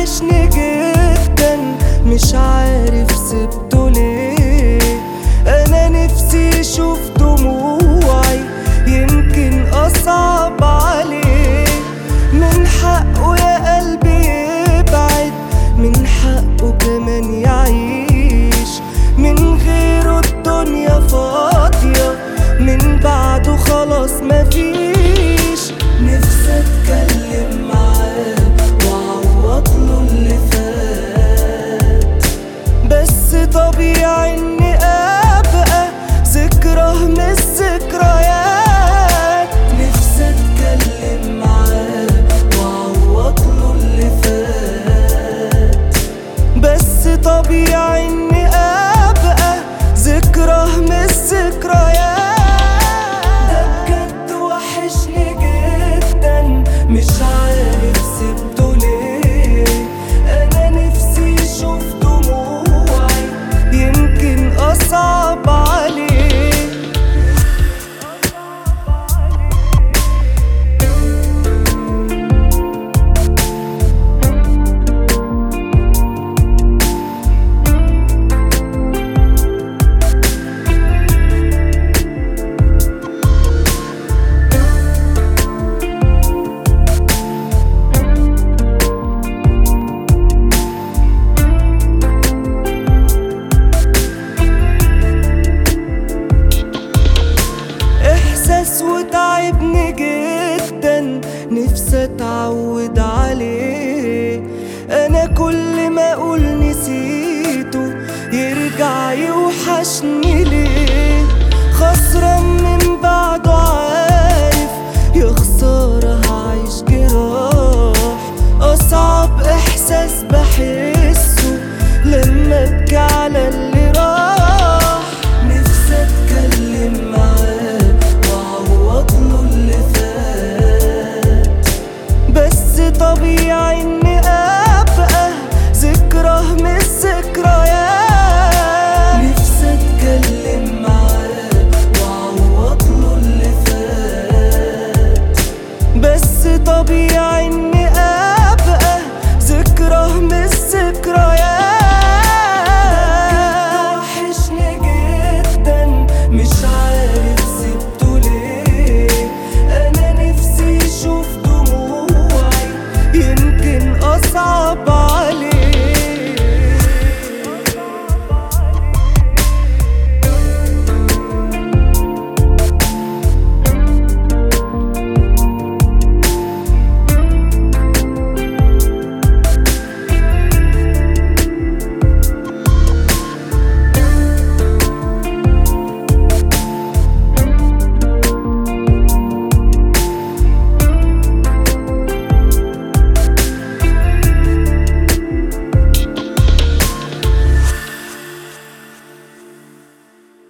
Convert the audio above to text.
وحشني جدا، مش عارف سبته ليه. انا نفسي اشوف دموعي، يمكن اصعب عليه. من حقه يا قلبي يبعد، من حقه كمان يعيش. من غيره الدنيا فاضية، من بعده خلاص مفيش. نفسي اتكلم معاه واعوض له اللي فات، بس طبيعي اني ابقى ذكرى من الذكريات. نفسي اتكلم معاه واعوض له اللي فات، بس طبيعي اني ابقى ذكرى من الذكريات. ده بجد وحشني جدا، مش عارف سبته ليه. انا نفسي اشوف دموعي، يمكن اصعب عليه. وتعبني جدا، نفسي اتعود عليه. انا كل ما اقول نسيته يرجع يوحشني ليه. خسران من بعده عارف، يا خسارة هعيش جراح. اصعب احساس بحسه لما ابكي على اللي راح. نفسي اتكلم معاه واعوض له اللي فات، بس طبيعي اني ابقى ذكرى من الذكريات. نفسي اتكلم معاه واعوض له اللي فات، بس طبيعي اني